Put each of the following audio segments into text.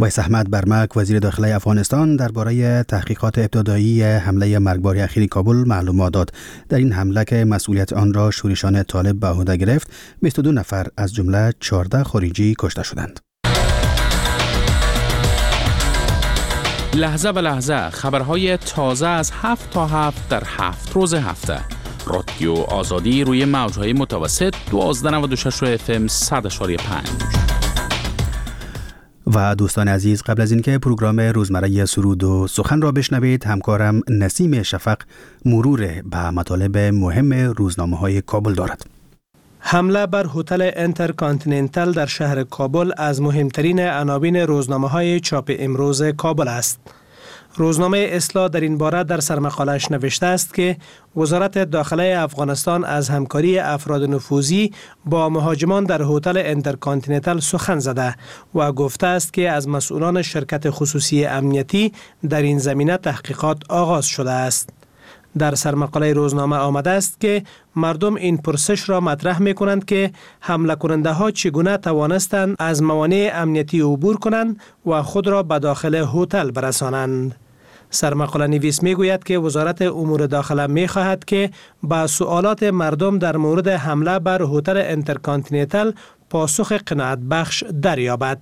ویس احمد برمک وزیر داخلی افغانستان درباره تحقیقات ابتدایی حمله مرگبار اخیر کابل معلومات داد. در این حمله که مسئولیت آن را شورشان طالب به عهده گرفت، 22 نفر از جمله 14 خارجی کشته شدند. لحظه به لحظه خبرهای تازه از 7 تا 7 در 7 روز هفته. رادیو آزادی روی موج‌های متوسط 1296 FM 100.5. و دوستان عزیز، قبل از اینکه پروگرام روزمره سرود و سخن را بشنوید، همکارم نسیم شفق مرور به مطالب مهم روزنامه‌های کابل دارد. حمله بر هتل انترکانتیننتال در شهر کابل از مهمترین عناوین روزنامه‌های چاپ امروز کابل است. روزنامه اصلاح در این باره در سرمقاله‌اش نوشته است که وزارت داخلی افغانستان از همکاری افراد نفوذی با مهاجمان در هتل انترکانتیننتال سخن زده و گفته است که از مسئولان شرکت خصوصی امنیتی در این زمینه تحقیقات آغاز شده است. در سرمقاله روزنامه آمده است که مردم این پرسش را مطرح می کنند که حمله کننده ها چگونه توانستند از موانع امنیتی عبور کنند و خود را به داخل هتل برسانند. سرمقاله نویس می گوید که وزارت امور داخله می خواهد که با سوالات مردم در مورد حمله بر هتل انترکانتیننتال پاسخ قناعت بخش دریابد.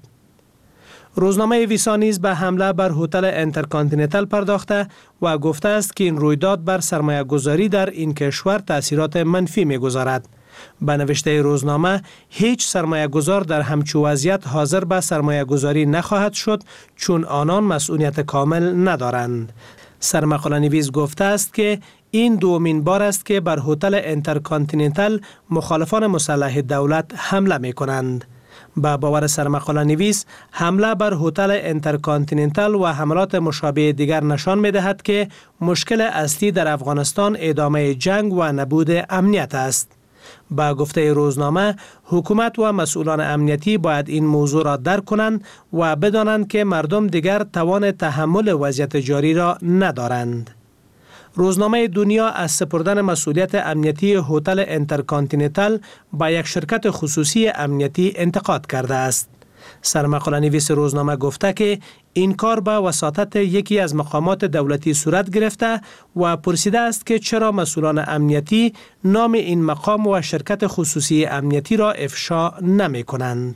روزنامه ویسا نیز به حمله بر هتل انترکانتیننتال پرداخته و گفته است که این رویداد بر سرمایه گذاری در این کشور تأثیرات منفی می گذارد. به نوشته روزنامه، هیچ سرمایه گذار در همچو وضعیت حاضر به سرمایه گذاری نخواهد شد چون آنان مسئولیت کامل ندارند. سرمقاله نویس گفته است که این دومین بار است که بر هتل انترکانتیننتال مخالفان مسلح دولت حمله می کنند. با باور سرمقاله نویس، حمله بر هتل انترکانتیننتال و حملات مشابه دیگر نشان می دهد که مشکل اصلی در افغانستان ادامه جنگ و نبود امنیت است. با گفته روزنامه، حکومت و مسئولان امنیتی باید این موضوع را درک کنند و بدانند که مردم دیگر توان تحمل وضعیت جاری را ندارند. روزنامه دنیا از سپردن مسئولیت امنیتی هتل انترکانتیننتال با یک شرکت خصوصی امنیتی انتقاد کرده است. سرمقاله نویس روزنامه گفته که این کار به وساطت یکی از مقامات دولتی صورت گرفته و پرسیده است که چرا مسئولان امنیتی نام این مقام و شرکت خصوصی امنیتی را افشا نمی کنند.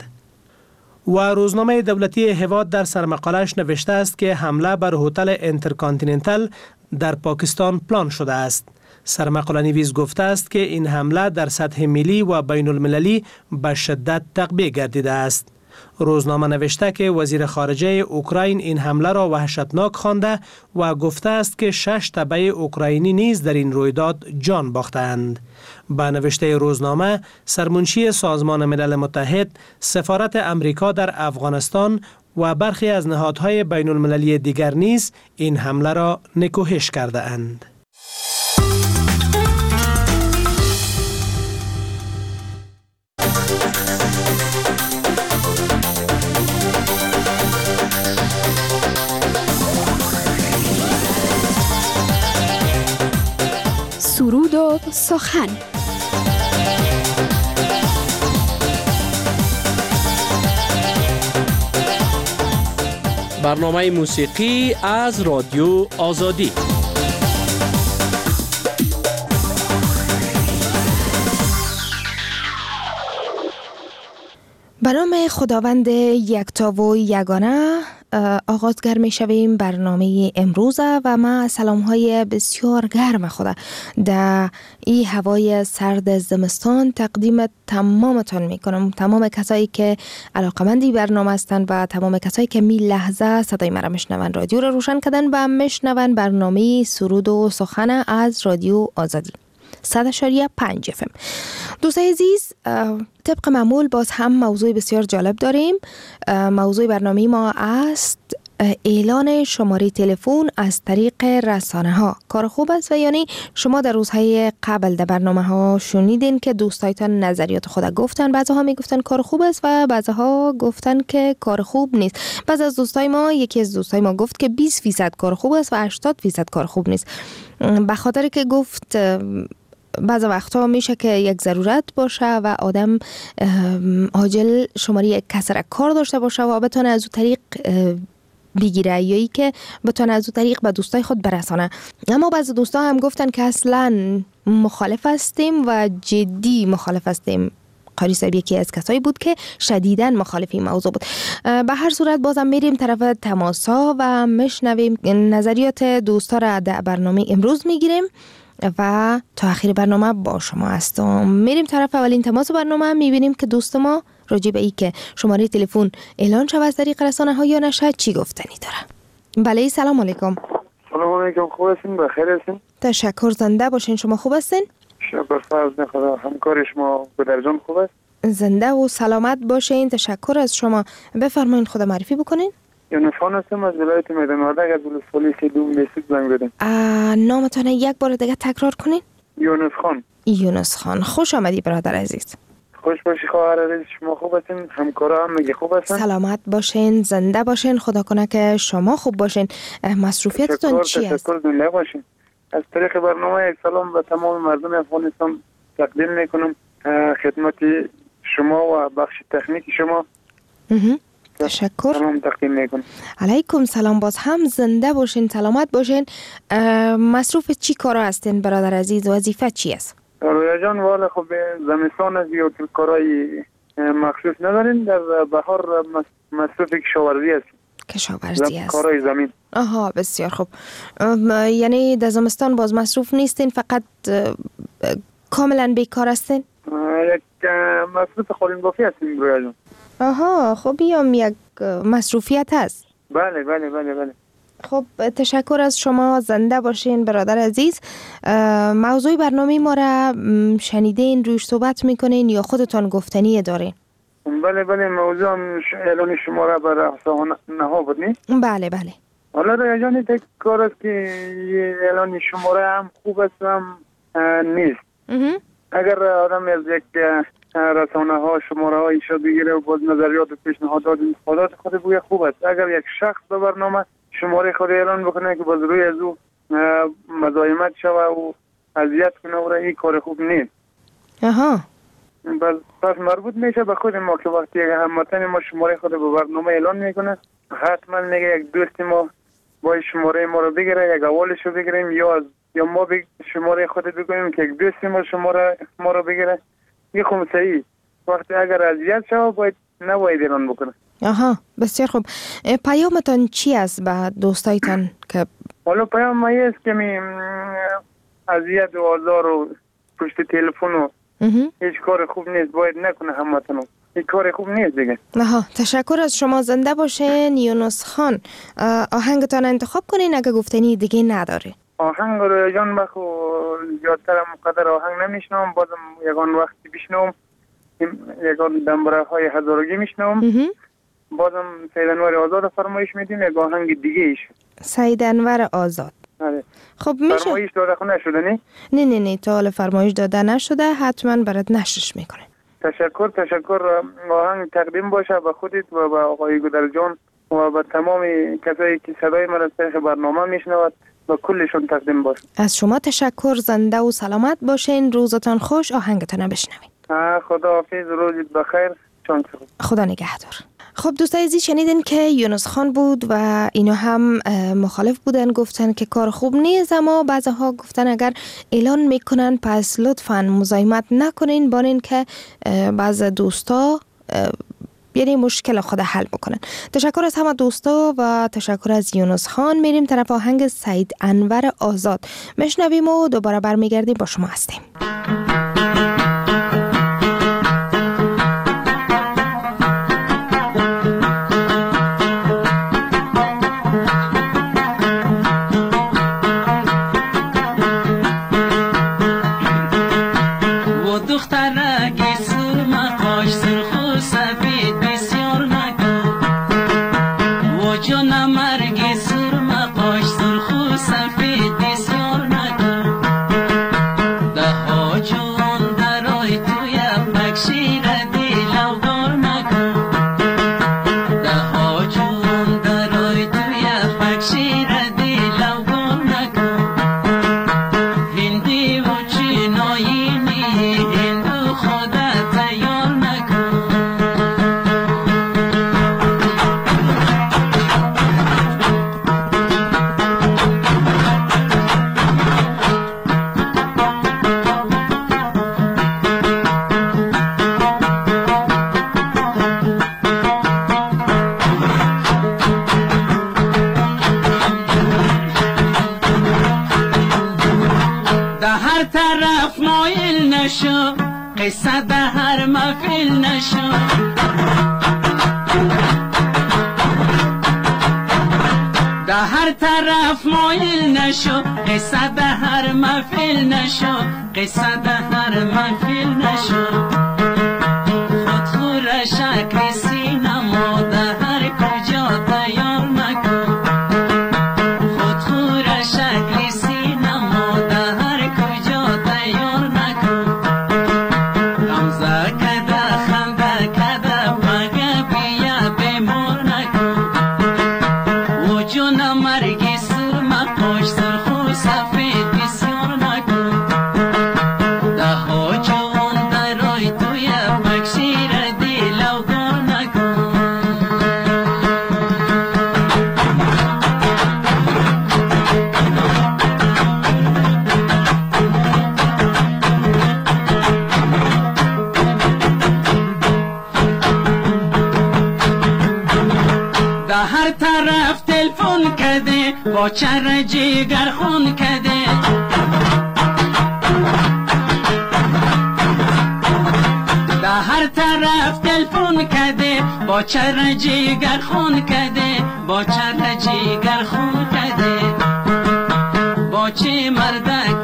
و روزنامه دولتی هواد در سرمقاله‌اش نوشته است که حمله بر هتل انترکانتیننتال در پاکستان پلان شده است. سرمقاله نویس گفته است که این حمله در سطح ملی و بین المللی به شدت تقبیح گردیده است. روزنامه نوشته که وزیر خارجه اوکراین این حمله را وحشتناک خوانده و گفته است که 6 تبع اوکراینی نیز در این رویداد جان باختند. با نوشته روزنامه، سرمنشی سازمان ملل متحد، سفارت امریکا در افغانستان و برخی از نهادهای بین المللی دیگر نیز این حمله را نکوهش کرده اند. سرود و سخن. برنامه موسیقی از رادیو آزادی. به نام خداوند یکتا و یگانه آغازگر می شویم برنامه امروز و ما سلام‌های بسیار گرم خدا در این هوای سرد زمستان تقدیم تمامتان می کنم، تمام کسایی که علاقمندی برنامه هستند و تمام کسایی که می لحظه صدای مرا میشنون، رادیو را روشن کردن و میشنون برنامه سرود و سخن از رادیو آزادی 100.5 FM. دوستای عزیز، طبق معمول باز هم موضوع بسیار جالب داریم. موضوع برنامه ما است اعلان شماره تلفن از طریق رسانه ها. کار خوب است و یعنی شما در روزهای قبل در برنامه ها شنیدین که دوستایتان نظریات خود گفتن، بعضها میگفتن کار خوب است و بعضها گفتن که کار خوب نیست. بعض از دوستای ما، یکی از دوستای ما گفت که 20% کار خوب است و 80% کار خوب نیست. به خاطر که گفت بعض وقتا میشه که یک ضرورت باشه و آدم عاجل شماره یک کسر کار داشته باشه و بتونه از اون طریق بگیره یا ای که بتونه از اون طریق به دوستای خود برسانه. اما بعض دوستا هم گفتن که اصلا مخالف هستیم و جدی مخالف هستیم. قاری صاحب یکی از کسایی بود که شدیداً مخالف این موضوع بود. به هر صورت بازم میریم طرف تماسا و میشنویم نظریات دوستا را در برنامه امروز میگیریم و تا آخر برنامه با شما هستم. میریم طرف اولین تماس برنامه، میبینیم که دوست ما راجع به ای که شماره تلفن اعلان شود از طریق رسانه ها یا نشه چی گفتنی داره. بله سلام علیکم. سلام علیکم، خوب هستین؟ بخیر هستین؟ تشکر، زنده باشین. شما خوب هستین؟ شکر فرض خدا. همکار شما بدرجان خوب است؟ زنده و سلامت باشین. تشکر از شما. بفرمایید خود معرفی بکنین. یونس خان هستم از ولایت میدان وردک از ولسوالی دوم میسید زنگ بدم. نامتون یک بار دیگه تکرار کنین. یونس خان. یونس خان، خوش آمدی برادر عزیز. خوش باشی خواهر عزیز. شما خوب هستین؟ همکارا هم میگه خوب هستن؟ سلامت باشین، زنده باشین. خدا کنه که شما خوب باشین. مصروفیتتون چی است؟ تشکر، زنده باشین. از طریق برنامه یک سلام به تمام مردم افغانستان تقدیم میکنم خدمت شما و بخش تکنیک شما. تشکر. سلام تقدیم میکنم. علیکم سلام. باز هم زنده باشین، سلامت باشین. مصروف چی کارا هستین برادر عزیز؟ وظیفه چی است؟ رویا جان والا خب زمستان از یا کارهای مخصوص ندارین. در بهار مصروف کشاورزی است. کشاورزی است. کارهای زمین. آها بسیار خوب. یعنی در زمستان باز مصروف نیستین، فقط کاملا بیکار هستین؟ یک مصروف خالین بافی هستیم رویا جان. آها خب هم یک مصروفیت هست. بله بله بله بله. خب تشکر از شما، زنده باشین برادر عزیز. موضوع برنامه ما را شنیدین، روش صحبت میکنین یا خودتان گفتنی دارین؟ بله بله، موضوع اعلان شما را بر احسان نها بود نی؟ بله بله. حالا رویا جان یک کار است که اعلان شما را هم خوب است هم نیست. اگر آدم از یک رسانه ها شماره ها ایشا بگیره و باز نظریات و پیشنهادات خود بگه خوب است. اگر یک شخص به برنامه شماره خود اعلان بکنه که باز روی از او مزاحمت شوه و اذیت کنه و این کار خوب نیست. آها. پس مربوط میشه به خود ما که وقتی یک هموطن ما شماره خود به برنامه اعلان میکنه حتما میگه یک دوست ما باید شماره ما رو بگیره، یک اولش رو بگیریم یا ما شماره خود بگوییم که یک دوست ما شماره ما رو بگیره. این خب صحیح. وقتی اگر اذیت شوه باید نباید اعلان بکنه. آها بسیار خوب. پیامتان چی است به دوستایتان که حالا پیام ما است که می اذیت و آزار و پشت تلفن و هیچ کار خوب نیست، باید نکنه هموطنو. این کار خوب نیست دیگه. آها تشکر از شما، زنده باشین یونس خان. آهنگتان انتخاب کنین اگه گفتنی دیگه نداره. آهنگ رو جان بخو زیادتر مقدر آهنگ نمیشنم، بازم یگان وقتی بشنم یگان دنبره های هزارگی میشنم. بازم سید انور آزاد فرمایش میدیم یک آهنگ دیگه ایش. سید انور آزاد. خب میشه فرمایش داده خود نشده نی؟ نه تا حالا فرمایش داده نشده، حتما برات نشرش میکنه. تشکر. آهنگ تقدیم باشه به خودت و به آقای گودرجان و به تمام کسایی که صدای من از طریق برنامه میشنود و کلشون تقدیم باشه. از شما تشکر، زنده و سلامت باشین، روزتان خوش. آهنگتان بشنوین. خداحافظ، روزت بخیر. خدا نگهدار. خب دوستای عزیز شنیدین که یونس خان بود و اینا هم مخالف بودن، گفتن که کار خوب نیست، اما بعضها گفتن اگر اعلان میکنن پس لطفاً مزاحمت نکنین، بانین که بعض دوستا یعنی مشکل خود حل بکنن. تشکر از همه دوستا و تشکر از یونس خان. میریم طرف آهنگ سید انور آزاد میشنویم و دوباره برمیگردیم با شما هستیم. Hindi wo chinoyi طرف مایل نشو، قصه به هر محفل نشو. در هر طرف مایل نشو، قصه به هر محفل نشو، قصه به هر محفل نشو. خود خور شکل سینما در هر کجا تیار نکن. خود خور شکل سینما در هر کجا تیار نکن. غمزه کده خنده کده مگه بیا بمور نکن. و جون مرگی سرما پاش سرخو سفید بسیار نکن. ده ها جوان درای توی بکشیر دیل و گار نکن. ده هر طرف تلفن کده با چر جگر خون کده. ده هر طرف تلفن کده با چر جگر خون کده. با چر جگر خون کده. با چه مردک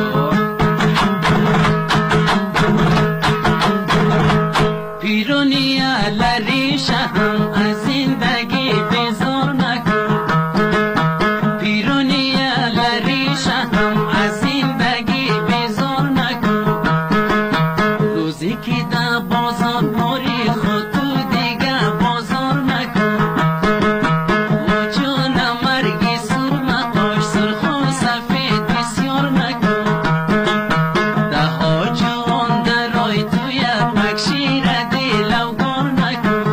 پیرونی لری شهم از زندگی بیزار نکن. پیرونی لری شهم از زندگی بیزار نکن. روزی که در بازار پاری خود تو دیگه بازار نکن. و جون مرگی سرما پاش سرخو سفید بسیار نکن. ده ها جوان درای توی بکشیر دیل و گار نکن.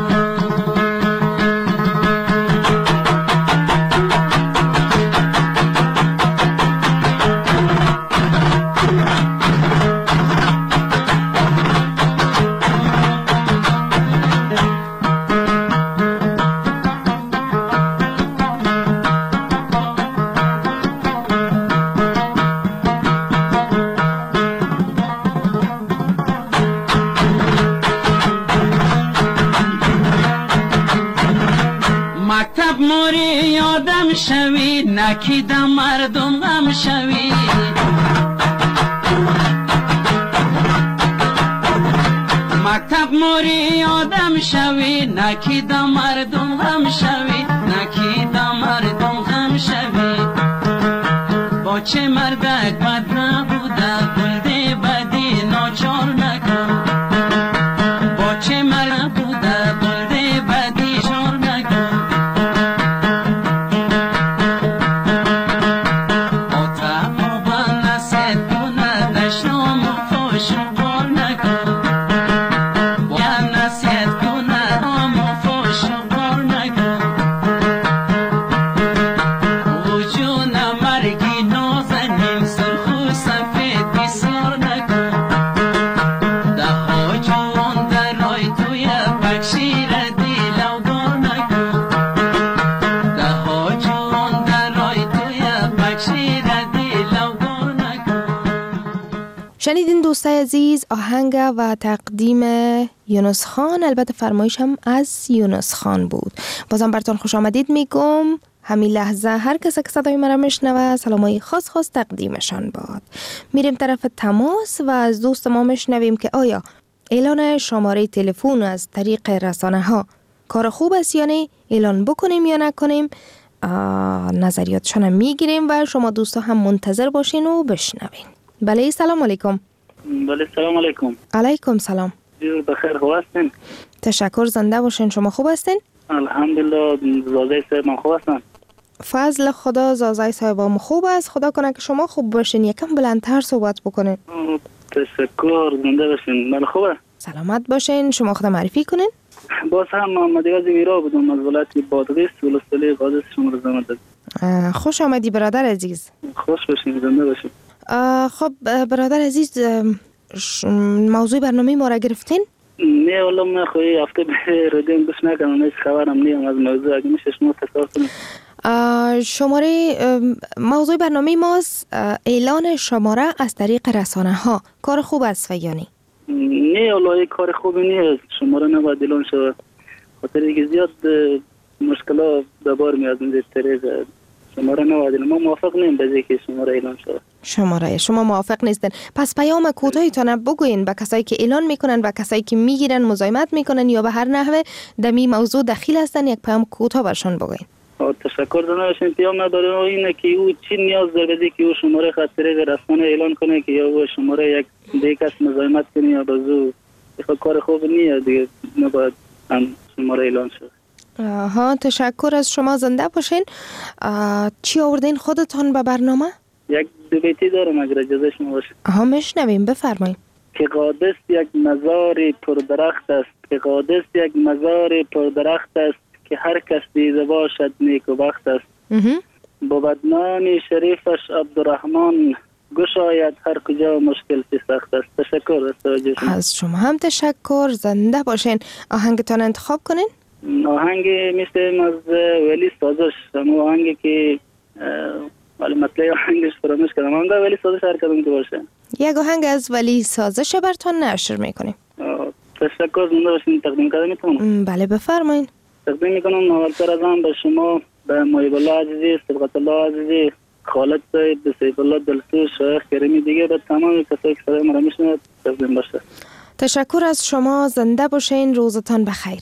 مکتب موری یادم شوی، نکیدم مردم هم شوی. مکتب موری یادم شوی، نکیدم مردم هم شوی. نکیدم مردم هم شوی. با چه مردک بد نبوده بلده بدی ناچار نکن. با چه مرد بوده بلده بدی چار نکن. شنیدین دوستای عزیز آهنگ و تقدیم یونس خان، البته فرمایش هم از یونس خان بود. بازم براتون خوش آمدید میگم. همین لحظه هر کسی که صدای مرا میشنوه سلامای خاص تقدیمشان باد. میریم طرف تماس و از دوست ما میشنویم که آیا اعلان شماره تلفن از طریق رسانه ها کار خوب است یا نه، اعلان بکنیم یا نکنیم. نظریاتشان هم میگیریم و شما دوستا هم منتظر باشین و بشنوین. بله سلام علیکم. بله سلام علیکم. علیکم سلام. بخیر خوب هستین؟ تشکر، زنده باشین. شما خوب هستین؟ الحمدلله. زازای صاحب من خوب هستن؟ فضل خدا زازای صاحبم خوب است. خدا کنه که شما خوب باشین، یکم بلندتر صحبت بکنین. تشکر، زنده باشین. من خوبه. سلامت باشین. شما خود معرفی کنین. باز هم محمد غازی ویرا بودم از ولایت بادغیس ولسوالی قادس شما رو زحمت دادم. خوش آمدی برادر عزیز. خوش باشین، زنده باشین. خب برادر عزیز، موضوع برنامه ما را گرفتین؟ نه والله من خوی هفته به ردیم بش نکنم، هیچ خبرم نیم از موضوع. اگه میشه شما تصور کنید. شماره موضوع برنامه ماست اعلان شماره از طریق رسانه ها. کار خوب است و یا نه؟ نه والله کار خوبی نیست. شماره نباید اعلان شود، خاطر اینکه زیاد مشکلات به بار میاد این طریق. شماره نباید اعلان. ما موافق نیم به اینکه شماره اعلان شود. شما موافق نیستن. پس پیام کوتاهیتون بگوین به کسایی که اعلان میکنن و کسایی که میگیرن مزاحمت میکنن یا به هر نحوه دمی موضوع دخیل هستن، یک پیام کوتاه برشون بگوین. تشکر دارم. پیام نداره اینه که او چی نیاز داره که او شماره خاطره رسانه اعلان کنه که یا او شماره یک دیگه کس مزاحمت کنه یا بازو کار خوب نیست دیگه، نباید هم شماره اعلان شد. تشکر از شما. زنده باشین. چی آوردین خودتان به برنامه؟ یک دو بیتی دارم اگر اجازه شما باشه. میشنویم، بفرمایید. که قادس یک مزار پردرخت است، که قادس یک مزار پردرخت است، که هر کس دیده باشد نیک و بخت است. با نام شریفش عبدالرحمن، گشاید هر کجا مشکل سخت است. تشکر از توجه شما. از شما هم تشکر. زنده باشین. آهنگتان انتخاب کنین. آهنگ مثل از ولی سازش، همون آهنگی که ولی مطلع آهنگش فراموش کردم، آهنگ ولی سازش هر کدوم که باشه. یک آهنگ از ولی سازش برتان نشر میکنیم. تشکر. زنده باشین. تقدیم کردم میتونم؟ بله بفرمایید. تقدیم میکنم اولتر از هم به شما، به محیب الله عزیزی، صدقت الله عزیزی، خالد صاحب، به سیف الله دلسوز، شیخ کریمی دیگه، به تمام کسایی که صدای ما را میشنوند تقدیم باشه. تشکر از شما. زنده باشین. روزتان بخیر.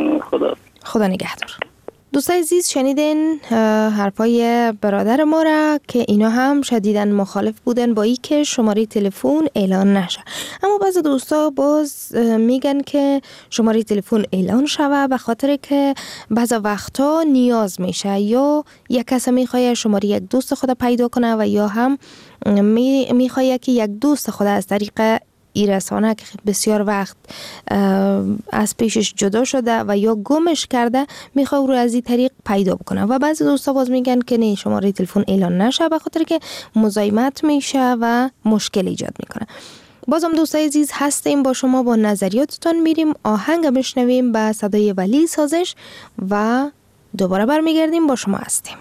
خدا نگهدار. دوستای عزیز، شنیدین حرفای برادر ما را که اینا هم شدیداً مخالف بودن با ای که شماره تلفن اعلان نشه، اما بعضی دوستا باز میگن که شماره تلفن اعلان شوه به خاطر که بعضی وقتا نیاز میشه، یا یک کس میخواد شماره یک دوست خود پیدا کنه و یا هم میخواد که یک دوست خود از طریق ای رسانه که بسیار وقت از پیشش جدا شده و یا گمش کرده میخواد رو از این طریق پیدا بکنه. و بعضی دوستا باز میگن که نه، شماره تلفن اعلان نشه به خاطر که مزاحمت میشه و مشکل ایجاد میکنه. بازم دوستای عزیز هستیم با شما، با نظریاتتان میریم. آهنگ بشنویم به صدای ولی سازش و دوباره برمیگردیم با شما هستیم.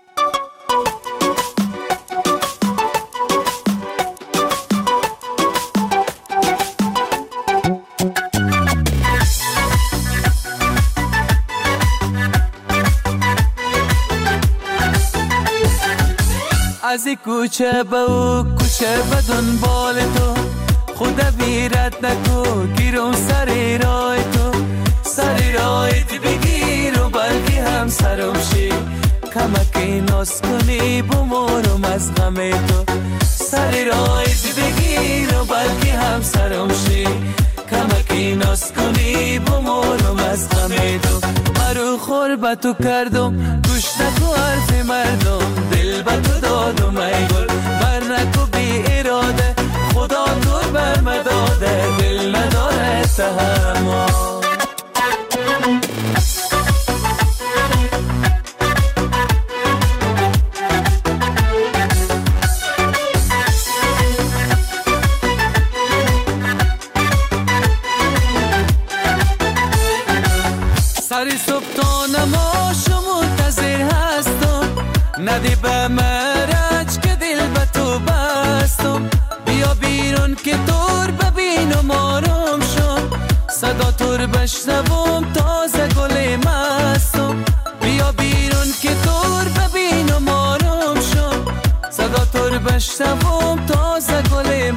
از کوچه به او کوچه به دنبال تو، خدا بیرت نکو گیرم سر راه تو، سر راهت بگیر و بلکه هم سرم شی، کمکی ناز کنی بمارم از غم تو، سر راهت بگیر و بلکه هم سرم شی، کمکی ناز کنی بمارم از غم تو. مرو خور به تو کردم گوش نکو حرف مردم، دل به تو دادم ای گل بر نکو بی اراده، خدا تو بر مداده دل نداره تحمل. سری صبح تا نماشو منتظر هستم، ندی به مرج که دل به تو بستم، بیا بیرون که دور ببینم آرام شم، صدا تور بشنوم تازه گل مستم، بیا بیرون که دور ببینم آرام شم، صدا تور بشنوم تازه گل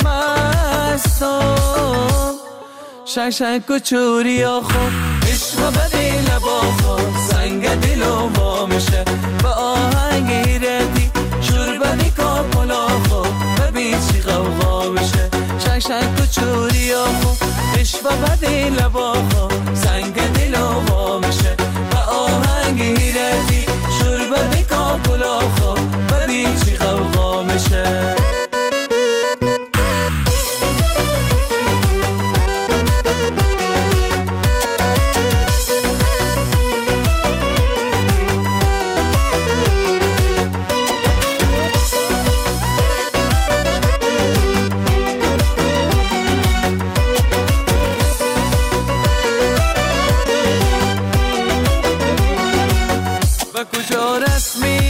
مستم. شنگ و چوری آخو عشق بدی لبا خود سنگ دلو با میشه، با آهنگ ردی شور بدی کاپلا خود ببین چی غوغا میشه، شنگ و چوری آخو عشق بدی لبا خود سنگ دلو با میشه، با آهنگ ردی شور بدی کاپلا خود ببین چی غوغا میشه. کجا رسمی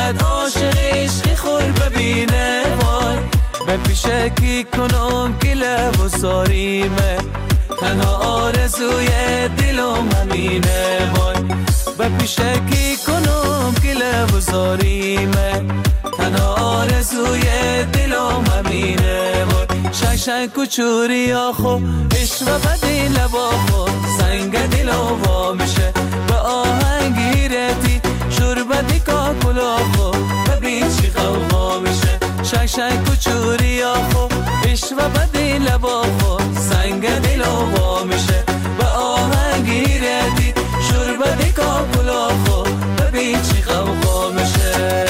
باید عاشق عشقی خور ببینه وای به پیشکی کنم که لب و ساریمه تنها آرزوی دلم همینه وای به پیشکی کنم که لب و ساریمه تنها آرزوی دلم همینه وای شک کوچوری آخو عشق و بدی لبا خو سنگ دلم وا میشه به آهنگی رتی شربتی کاکلا خو ببین چی غوغا میشه شک کوچوری آخو عشق و بدی لبا خو سنگ دلم وا میشه به آهنگی رتی شربتی کاکلا خو ببین چی غوغا میشه.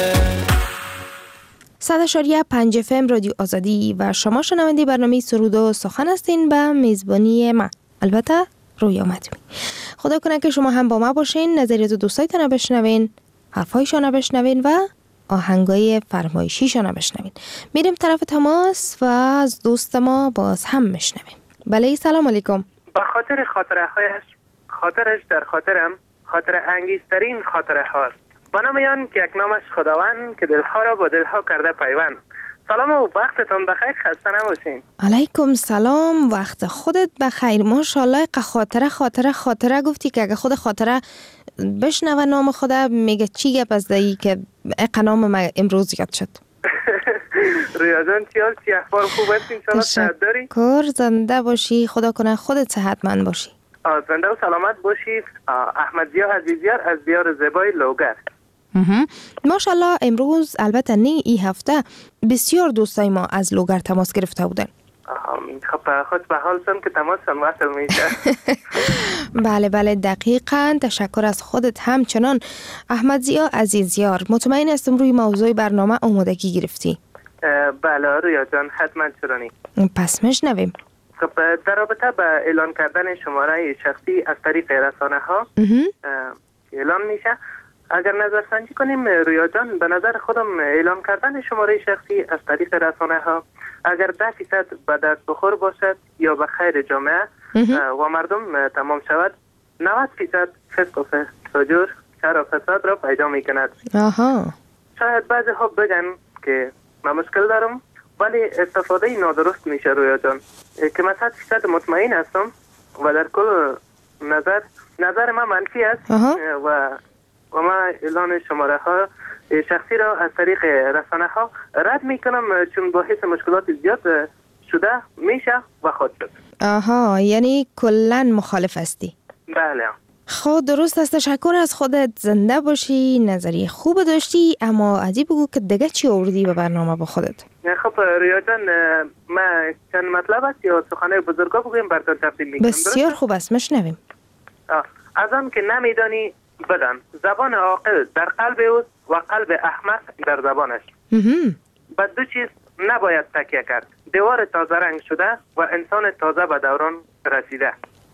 100.5 FM رادیو آزادی و شما شنونده برنامه سرود و سخن هستین به میزبانی من، البته رویا مدمی. خدا کنه که شما هم با ما باشین، نظریات دوستایتان بشنوین، حرفایشان بشنوین و آهنگای فرمایشیشان بشنوین. میریم طرف تماس و از دوست ما باز هم میشنویم. بله سلام علیکم. با خاطر خاطرهایش، خاطرش در خاطرم، خاطر انگیزترین خاطره هاست. با نامیان که یک نامش خداوند که دلها را با دلها کرده پیوند. سلام و وقتتون بخیر، خسته نباشین. علیکم سلام، وقت خودت بخیر. ماشاءالله خاطره گفتی که اگه خود خاطره بشنوه نام خدا میگه چی گپ از دایی که اقنام ما امروز یاد شد. رویا جان چی احوال خوب هستین؟ انشاءالله صحت داری؟ تشکر، زنده باشی، خدا کنه خودت صحتمند باشی. زنده و سلامت باشی. احمد ضیا عزیزیار از دیار زیبای لوگر. ماشاءالله امروز البته نه این هفته بسیار دوستای ما از لوگر تماس گرفته بودن. خب خود به حال سم که تماس هم وصل میشه. بله دقیقاً. تشکر از خودت همچنان احمد ضیا عزیزیار. مطمئن هستم روی موضوع برنامه آمادگی گرفتی. بله رویا جان حتما چرانی. پس میشنویم. خب در رابطه با اعلان کردن شماره شخصی از طریق رسانه ها اعلان میشه. اگر نظرسنجی کنیم رویا جان، به نظر خودم اعلان کردن شماره شخصی از طریق رسانه ها اگر 10% به دست بخور باشد یا به خیر جامعه و مردم تمام شود، 90% فسق و فجور، شر و فساد را پیدا می کند. شاید بعضی ها بگن که من مشکل دارم، ولی استفاده نادرست میشه رویا جان که من 100% مطمئن هستم و در کل نظر من منفی است و ما اعلان شماره ها شخصی را از طریق رسانه ها رد می کنم، چون باعث مشکلات زیاد شده میشه و خود شد. یعنی کلن مخالف هستی؟ بله. خب درست است. تشکر از خودت، زنده باشی، نظریه خوب داشتی. اما عادی بگو که دیگه چی آوردی به برنامه با خودت؟ خب رویا جان، ما چند مطلب است یا سخنه بزرگا بگویم براتون تقدیم میکنم. بسیار خوب است، میشنویم. از آن که نمیدانی بدان، زبان عاقل در قلب اوست و قلب احمق در زبانش. به دو چیز نباید تکیه کرد: دیوار تازه رنگ شده و انسان تازه به دوران رسیده.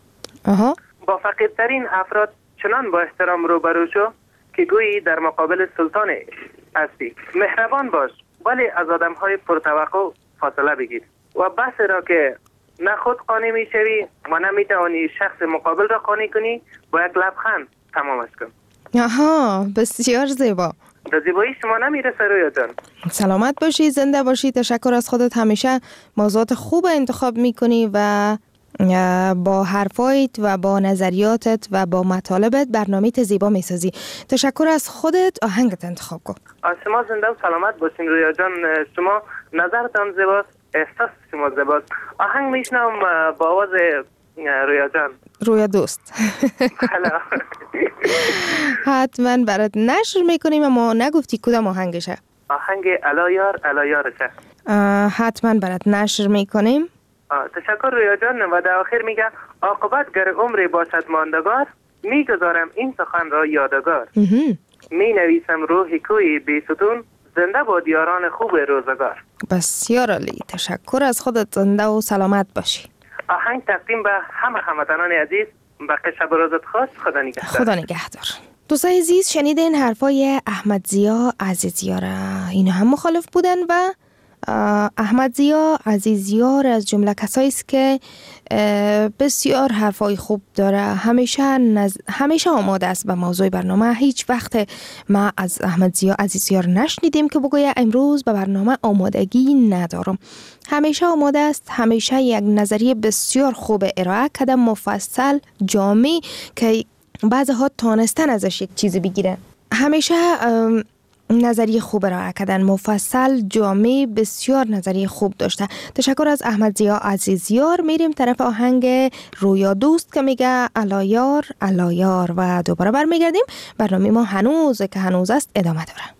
با فقیرترین افراد چنان با احترام روبرو شو که گویی در مقابل سلطان هستی. مهربان باش، ولی از آدم‌های پرتوقع فاصله بگیر و بس را که نه خود قانع میشوی و نه میتوانی شخص مقابل را قانع کنی، با یک لبخند تمامش کن. بسیار زیبا. به زیبایی شما نمیرسه رویا جان. سلامت باشی، زنده باشی. تشکر از خودت. همیشه موضوعات خوب انتخاب میکنی و با حرفایت و با نظریاتت و با مطالبت برنامه‌ت زیبا میسازی. تشکر از خودت. آهنگت انتخاب کن. شما زنده و سلامت باشین رویا جان. شما نظرتان زیباست، احساس شما زیباست. آهنگ میشنم با آواز رویا جان، رویا دوست. حتما برات نشر میکنیم، اما نگفتی کدام آهنگشه. آهنگ الایار الایارشه. حتما برات نشر میکنیم. تشکر رویا جان. و در آخر میگه عاقبت گر عمری باشد ماندگار، میگذارم این سخن را یادگار. می نویسم روحی کوی بی ستون، زنده با دیاران خوب روزگار. بسیار عالی. تشکر از خودت. زنده و سلامت باشی. آهنگ تقدیم به همه هموطنان عزیز. باقی شب و روزت خوش. خدا نگهدار. خدا نگهدار. دوستای عزیز، شنیدین حرفای احمد ضیا عزیزیار. اینا هم مخالف بودن و احمد ضیا عزیزیار از جمله کسایی است که بسیار حرفای خوب داره، همیشه آماده است به موضوع برنامه. هیچ وقت ما از احمد ضیا عزیزیار نشنیدیم که بگویه امروز به برنامه آمادگی ندارم. همیشه آماده است، همیشه یک نظریه بسیار خوب ارائه کرده، مفصل، جامع، که بعضی‌ها تانستن ازش یک چیزی بگیرن. همیشه نظریه خوب ارائه کردن، مفصل، جامع، بسیار نظریه خوب داشته. تشکر از احمد ضیا عزیزیار. میریم طرف آهنگ رویا دوست که میگه علایار علایار و دوباره برمیگردیم. برنامه ما هنوز که هنوز است ادامه داره.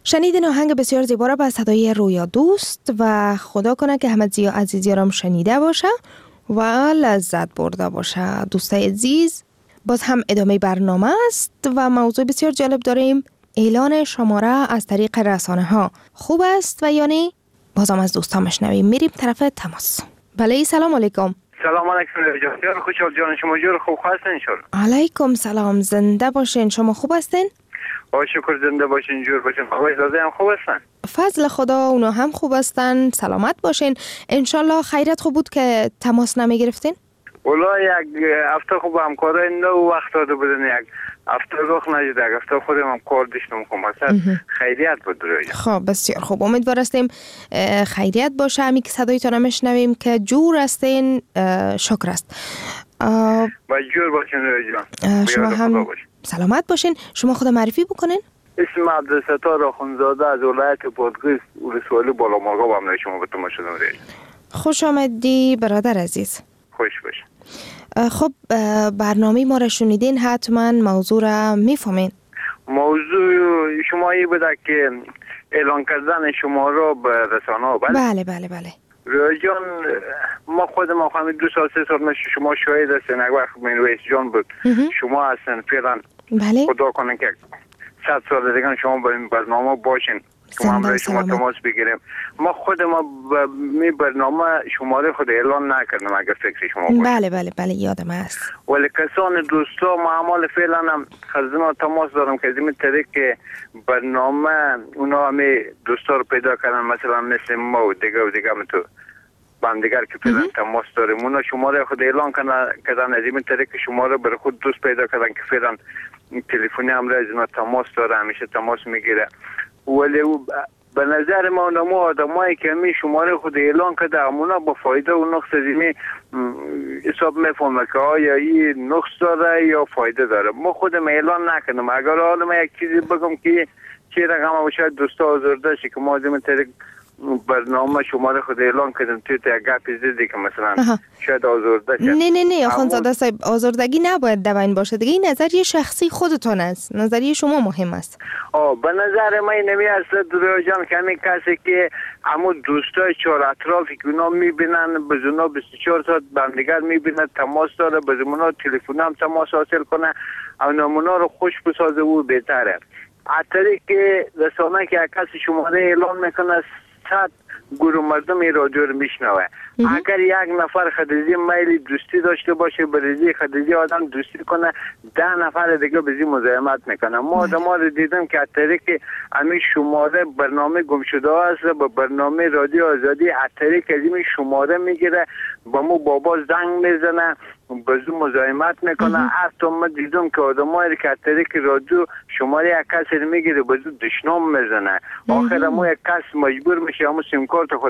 شنیدین آهنگ بسیار زیبا را با صدای رویا دوست و خدا کنه که همه زیا عزیزیارم شنیده باشه و لذت برده باشه. دوستای عزیز، باز هم ادامه برنامه است و موضوع بسیار جالب داریم. اعلان شماره از طریق رسانه ها خوب است و یا نه؟ بازم از دوستان مشنویم. میریم طرف تماس. بله، سلام علیکم. سلام علیکم جان. خوشحال جان، شما جور خوب هستین ان شاء الله؟ علیکم سلام، زنده باشین. شما خوب هستین؟ با شکر زنده باشین، جور باشین. آقای زاده هم خوب هستن؟ فضل خدا، اونا هم خوب هستن. سلامت باشین. انشالله. خیرت خوب بود که تماس نمی گرفتین؟ والله یک هفته خوب همکارای نو وقت داده بودن، یک هفته رخ نشد، یک هفته خودم هم کار داشتم. خیریت بود رویا. خب بسیار خوب، امیدوار هستیم خیریت باشه. همی که صدایتان میشنویم که جور هستین، شکر است. با جور باشین رویا جان. شما هم سلامت باشین. شما خود معرفی بکنین. اسم عبدالستار آخوندزاده از ولایت بادغیس، ولسوالی بالامرغاب هم شما به تماشا شدم رویا. خوش آمدی برادر عزیز. خوش باش. خب برنامه ما را شنیدین، حتما موضوع را میفهمین. موضوع شما ای بوده که اعلان کردن شما را به رسانه ها. بله بله بله. رویا جان، ما خودم همین 2 سال 3 سال میشه شما شاهد هستین. یک وقت من رئیس جان بود، شما هستین فعلا. بله. خدا کنه که 100 سال دیگه شما به این برنامه باشین، شما هم شما تماس بگیریم. ما خود ما می برنامه شماره خود اعلان نکردم اگر فکر شما باشه. بله بله بله یادم است. ولی کسان دوستا معامل فعلا هم خزینا تماس دارم که از این طریق که برنامه اونا همه دوستا رو پیدا کردن، مثلا مثل ما و دیگه تو بندیگر که فعلا تماس داریم، اونا شماره خود اعلان کردن، از این طریق که شماره بر خود دوست پیدا کردن که فعلا تلفنی هم را از اینا تماس داره، همیشه تماس میگیره. ولی به نظر ما آدمایی که همی شماره خود اعلان کرده همونا با فایده و نقص زمین حساب میفهمه که آیا این نقص داره یا فایده داره. ما خودم اعلان نکنم. اگر حالا من یک چیزی بگم که چه رقم و شاید دوستا آزرده شی که ما از این طریق برنامه شماره خود اعلان کردم توی تا گپی زدی که مثلا شاید آزرده شد. نه آخوندزاده صاحب، آزردگی نباید دوین باشه دیگه. این نظریه شخصی خودتون است، نظریه شما مهم است. به نظر من نمی است رویا جان که همین کسی که همون دوستای چهار اطرافی که اونا میبینن به اونا 24 ساعت بندیگر میبینن، تماس داره، به اونا تلفن هم تماس حاصل کنه، اونا رو خوش بسازه و بهتره. حتی که رسانه که کسی شماره اعلان میکنه 100 گروه مردم این رادیو رو میشنوه. اگر یک نفر خدیجی میل دوستی داشته باشه، برزی خدیجی آدم دوستی کنه، 10 نفر دیگه بزی مزاحمت میکنه. ما آدم رو دیدم که از طریق همین شماره برنامه گمشده هست با برنامه رادیو آزادی، از طریق از این شماره میگیره با مو بابا زنگ میزنه، بزو مزاحمت میکنه. حتی ما دیدم که آدمایی که از طریق رادیو شماره یک کسی رو میگیره بزو دشنام میزنه. آخر ما یک کس مجبور میشه همون سیم کارت خود.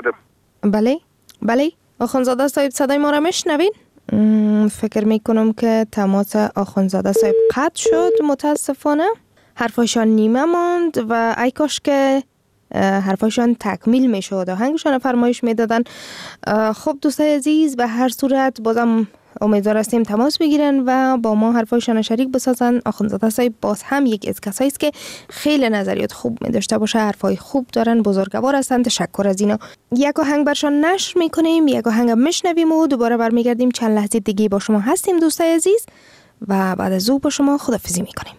بله آخوندزاده صاحب صدای ما را میشنوین؟ فکر میکنم که تماس آخوندزاده صاحب قطع شد متاسفانه. حرفایشان نیمه ماند و ای کاش که حرفایشان تکمیل میشد، آهنگشان فرمایش میدادن. خب دوستای عزیز، به هر صورت بازم امیدوار هستیم تماس بگیرن و با ما حرفایشان شریک بسازن. آخوندزاده صاحب باز هم یک از کسایی است که خیلی نظریات خوب می داشته باشه، حرفای خوب دارن، بزرگوار هستن. تشکر از اینا. یک آهنگ برشان نشر میکنیم، یک آهنگ میشنویم و دوباره برمیگردیم. چند لحظه دیگه با شما هستیم دوستای عزیز و بعد از او با شما خداحافظی میکنیم.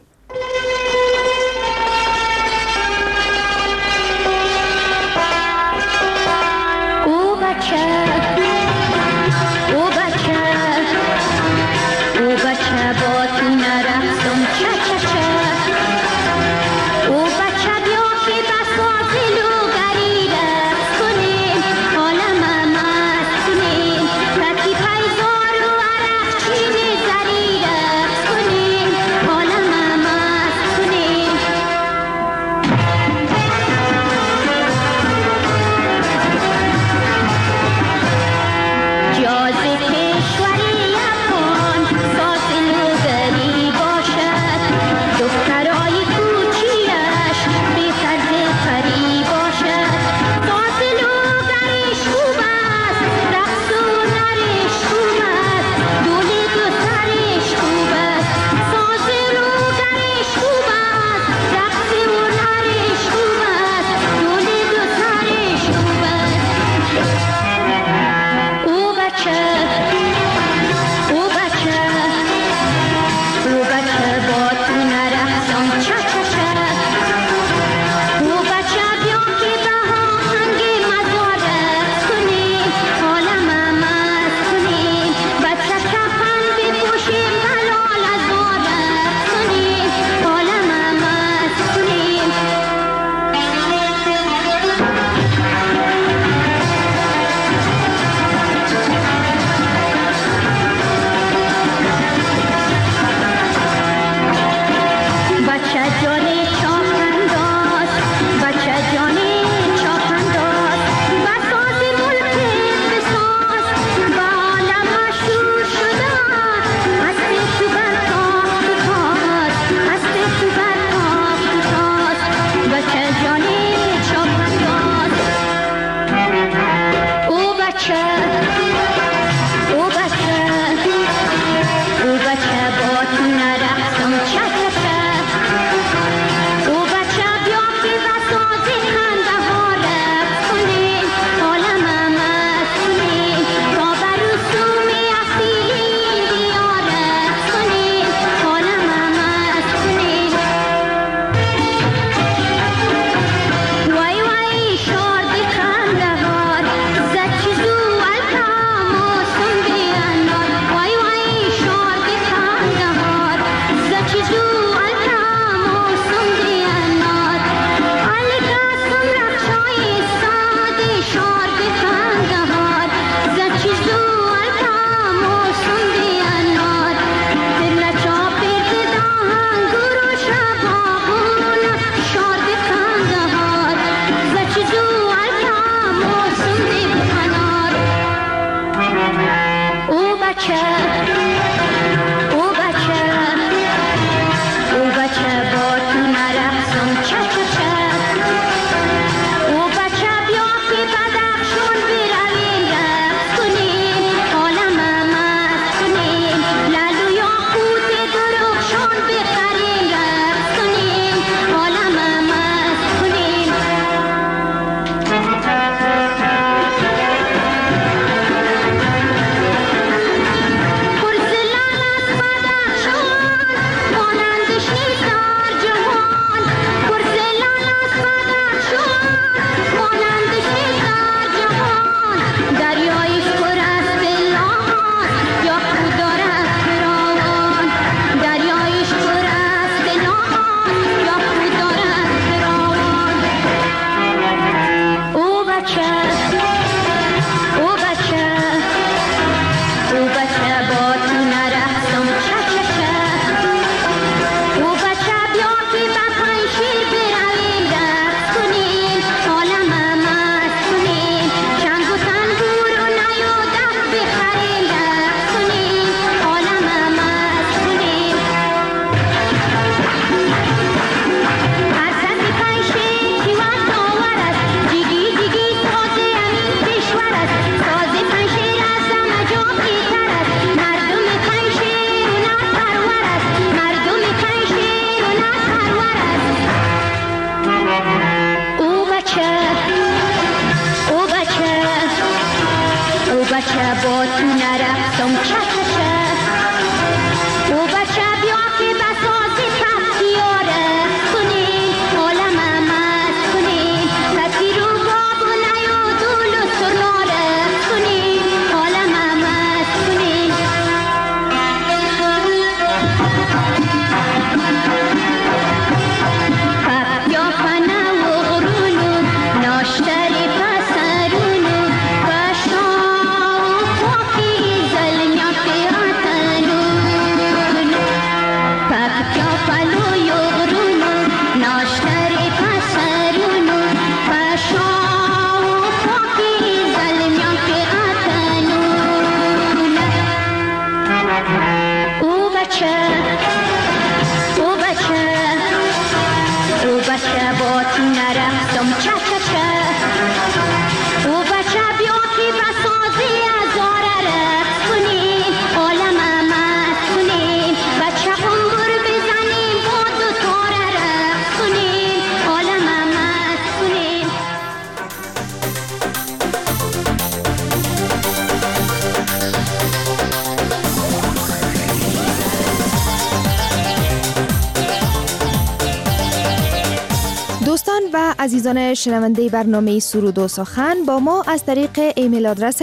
دوستان و عزیزان شنونده برنامه سرود و سخن با ما از طریق ایمیل آدرس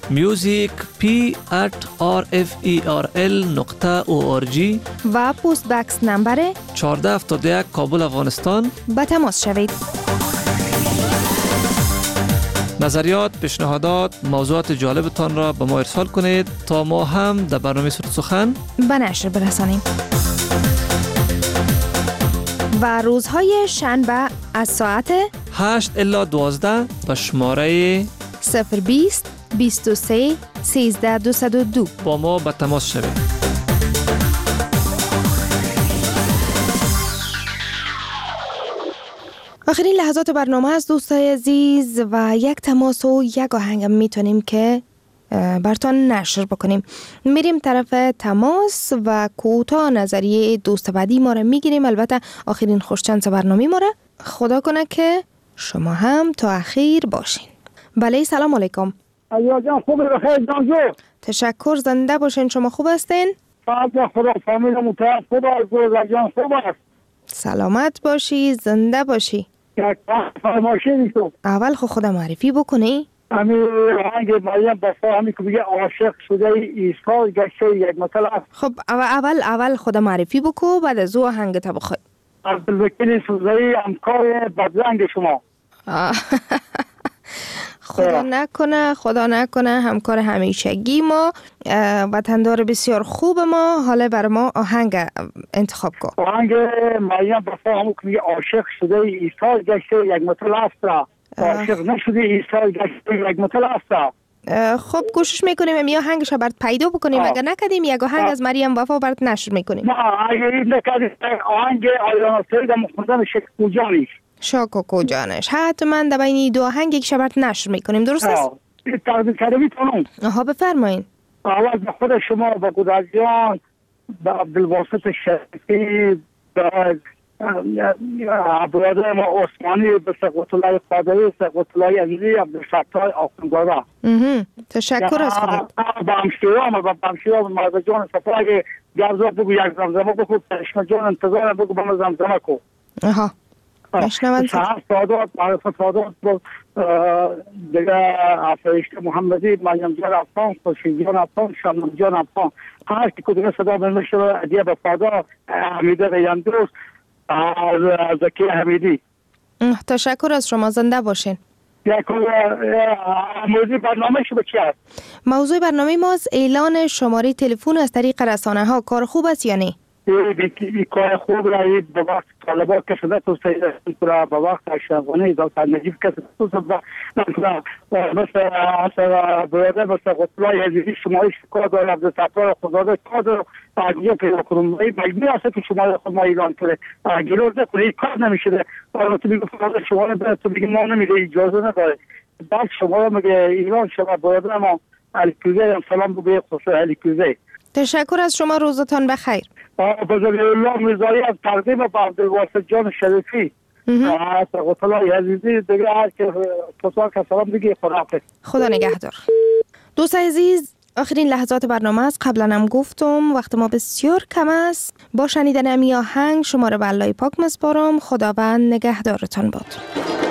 musicp@rferl.org و پست بکس نمبر 1471 کابل افغانستان به تماس شوید. نظریات، پیشنهادات، موضوعات جالبتان را به ما ارسال کنید تا ما هم در برنامه سرود سخن به نشر برسانیم. و روزهای شنبه از ساعت 8 الی 12 به شماره 020 23 13 202 با ما به تماس شوید. آخرین لحظات برنامه از دوستای عزیز و یک تماس و یک آهنگ میتونیم که براتون نشر بکنیم. میریم طرف تماس و کوتاه نظریه دوست بعدی ما را میگیریم. البته آخرین خوشچانس برنامه ما را. خدا کنه که شما هم تا اخیر باشین. بله، سلام علیکم. علیه جان خوبه؟ بخیر جانجو. تشکر، زنده باشین. شما خوب هستین؟ فقط خدا فامیل متعرف خوب است. جان خوب است. سلامت باشی، زنده باشی. یک فرمایشی نیستو. اول خدا معرفی بکنی. همین آهنگ مریم بفا همی که بگه عاشق شده ایسا گشته یک مطلب. خب اول خدا معرفی بکو، بعد از او آهنگ تا بخوای. عبدالوکیل سوزایی همکار بدرنگ شما. خدا نکنه همکار همیشگی ما، وطندار بسیار خوب ما. حالا بر ما آهنگ انتخاب کن. آهنگ مریم بفا همون که میگه عاشق شده ایسا گشته یک مطلب است. عاشق نشده ایسا گشته یک مطلب است. خب کوشش میکنیم یا آهنگش برات پیدا بکنیم. اگر نکردیم یک آهنگ از مریم وفا برات نشر میکنیم. نه اگر این نکردیم آهنگ آیان سید مخمدن شکو جانش شاکو جانش حتما در بین دو آهنگ یک شبرت نشر میکنیم. درست است؟ تقدیم کرده میتونم. آها بفرمایین. آواز به خود شما، به گودرز جان، به عبدالواسط شریفی، به برادر ما عثمانی، به سقوط الله قادری، سقوط الله عزیزی، عبدالفتاح آخوندزاده. تشکر از خودت. به همشیرام مرد جان صفا اگه گرزا بگو یک زمزمه بگو، پشم جان انتظار بگو به من زمزمه کو. آها مشنوند. سعادت معرفت سعادت دیگه افرشته محمدی، مریم جان افغان، خورشید جان افغان، شمم جان افغان، هر کی کدوم صدا بنوشه ادیه به فادا، حمیده ریاندوس، زکی حمیدی. تشکر از شما، زنده باشین. موضوع برنامه شما چی است؟ موضوع برنامه ما اعلان شماره تلفن از طریق رسانه ها. کار خوب است یا نه؟ این کار خوب رایی به وقت طالبا کسی نتوسته کنه، به وقت اشرافانه دکتر نجیب کسی نتوسته مثل برادر مثل قطلای عزیزی شمایش کار داره، عبدالستار خداده کار داره، اگه پیدا کنم مجبور هسته که شماره خود ما ایران کنه، گلوز نکنه این کار نمیشه. تو میگه فقط شماره بره، تو میگه ما نمیده اجازه نداره. بعد شماره میگه ایران شما برادر ما علیکوزه سلام بگه خصوص علیکوزه. تشکر از شما، روزتان بخیر. بزرگ الله میرزایی از تقدیم با عبدالواسط جان شریفی قطلای عزیزی دیگه هر که پسار که سلام دیگه خداحافظ. خدا نگهدار. دوست عزیز، آخرین لحظات برنامه است. قبلا هم گفتم وقت ما بسیار کم است. با شنیدن امی آهنگ شما را به الله پاک مسپارم. خداوند نگهدارتان باد.